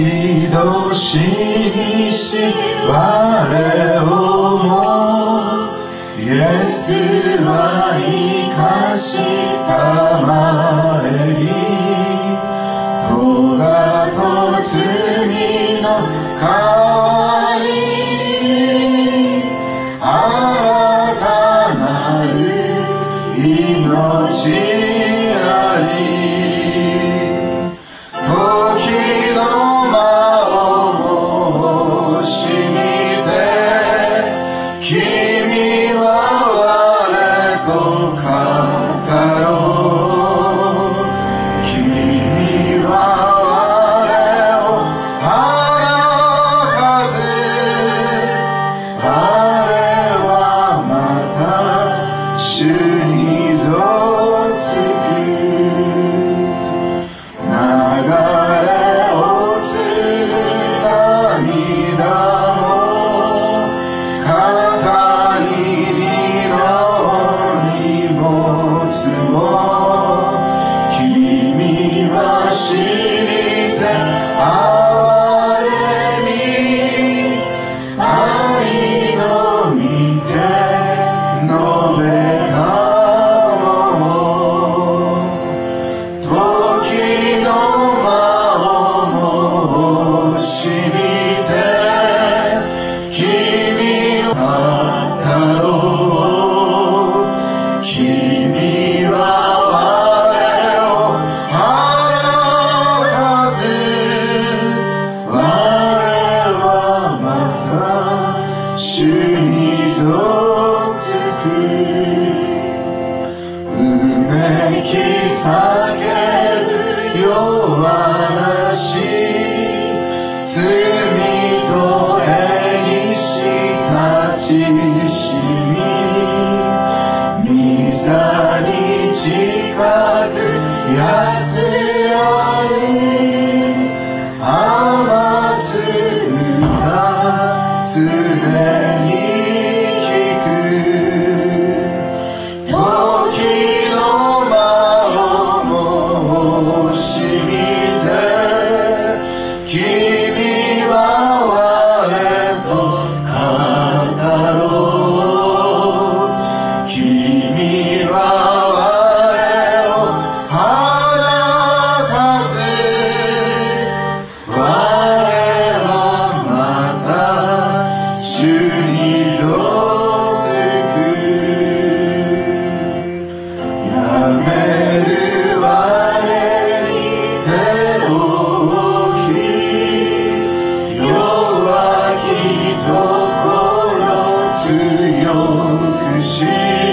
愛しにし我をもイエスは生かしたまえに咎と罪の代わりに新たなる命あり時の間を惜しみて君は我と語ろう君は我を離さず我はまた主に属く流れ落ちる涙も肩に荷の荷物も君は知って憐れみ愛の御手述べたも時の間を惜しみて君を語ろう君は我を離さず我はまた主に属くうめき叫ぶ弱なし罪とへにした知識御座に近く安らい甘つ歌常に聞く時の間を惜しみて君は我と語ろう君は我を離さず我はまた主に属くやめる我に手を置き弱きところ強くし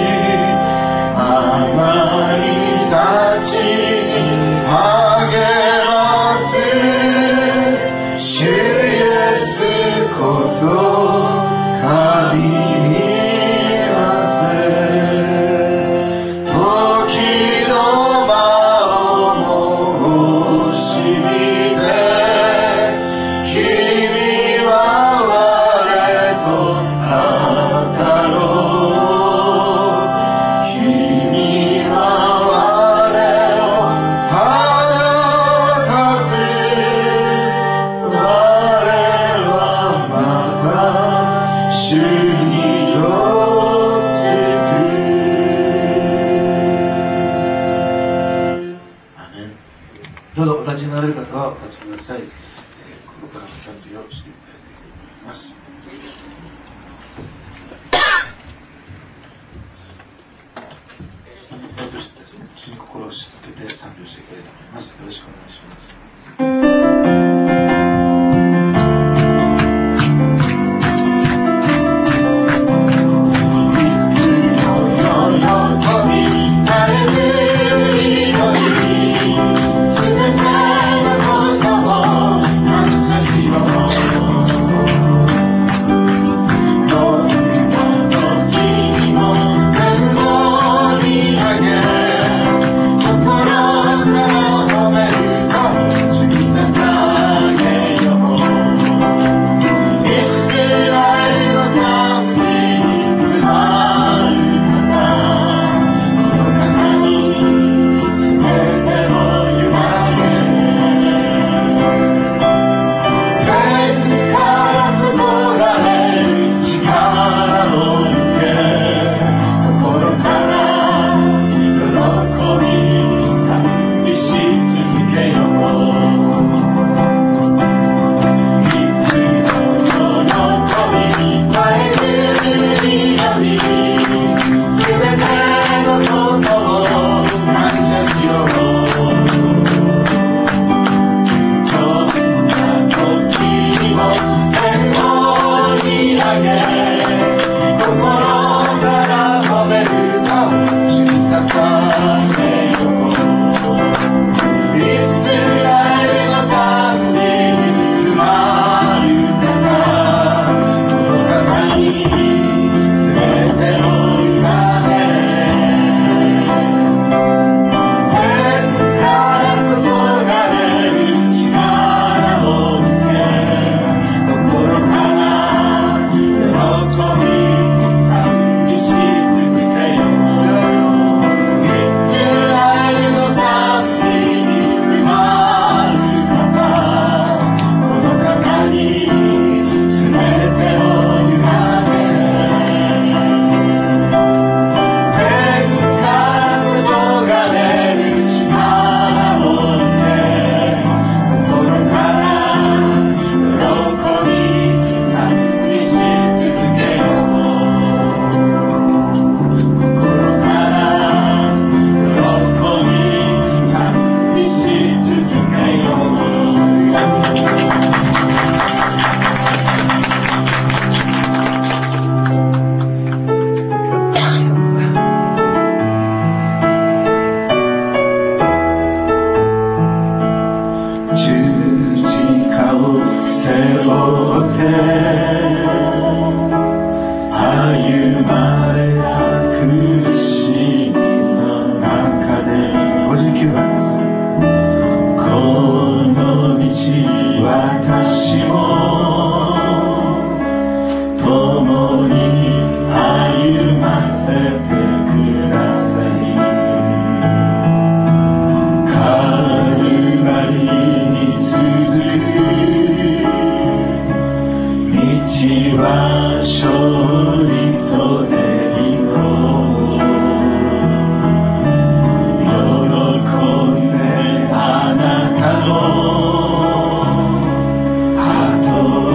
甘い幸に励ます主イエスこそ神にませ時の間を惜しみて君は我と語ろう君は我を離さず我はまた主に属くアメン。どうぞお立ちになれる方はお立ちください。心から賛美をしていただきたいと思います。私たちに一緒に心を静けて賛美をしていきたいと思います。よろしくお願いします。心から褒める背負って歩まれた苦しみの中で59番です。この道私も共に歩ませてください。カルバリに続く道は勝利と栄光、喜んであなたの後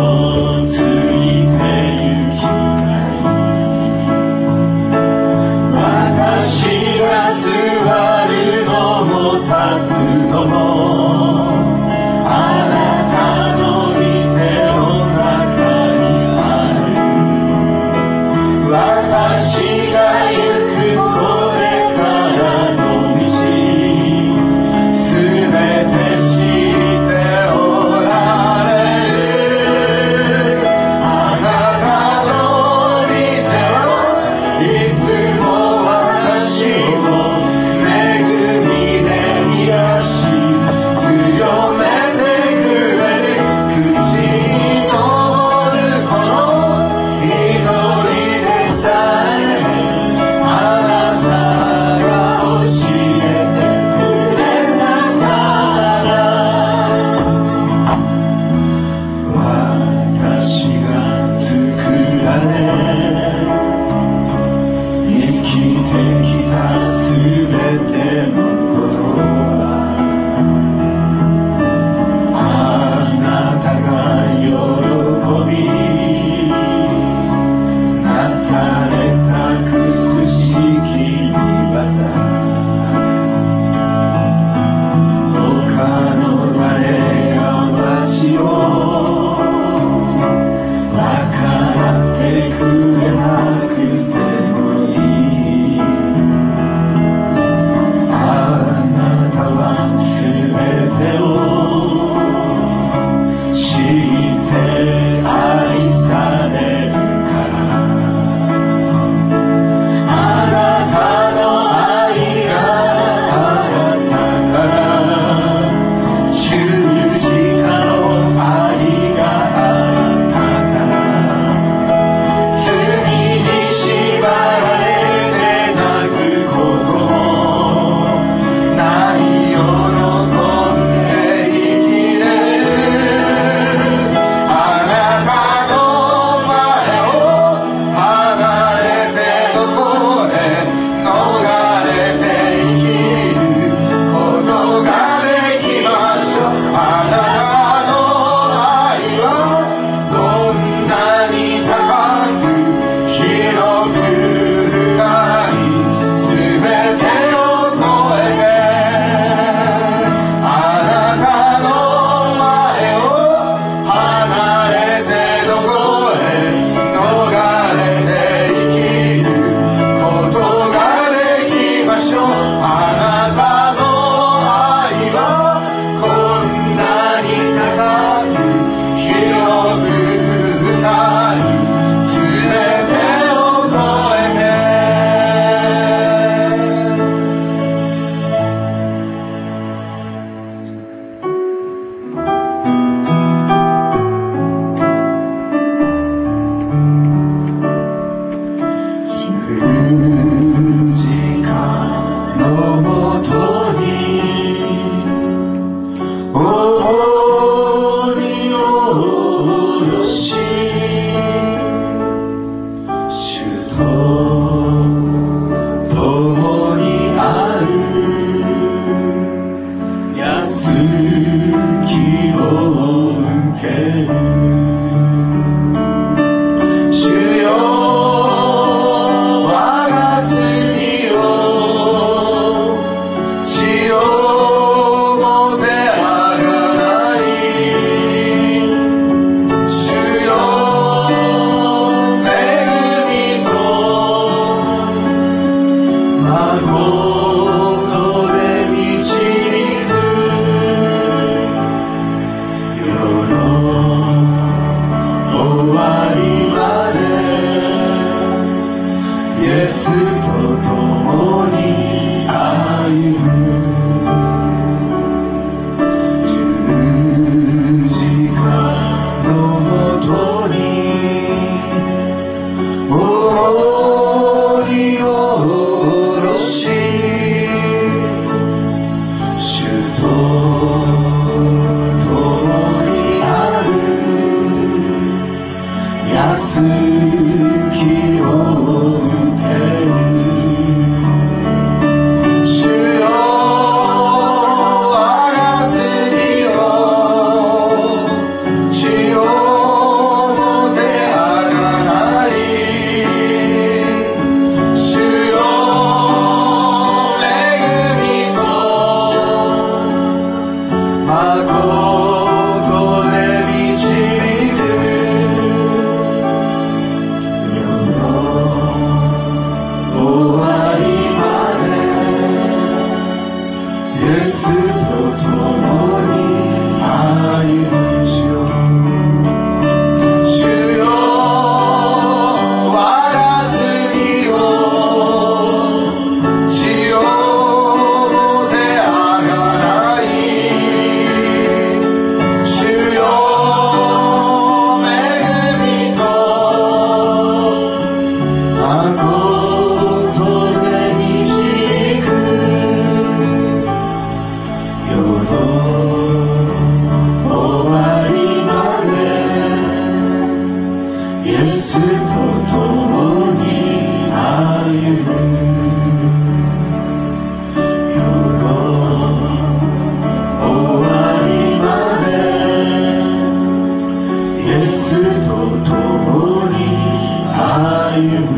共に歩む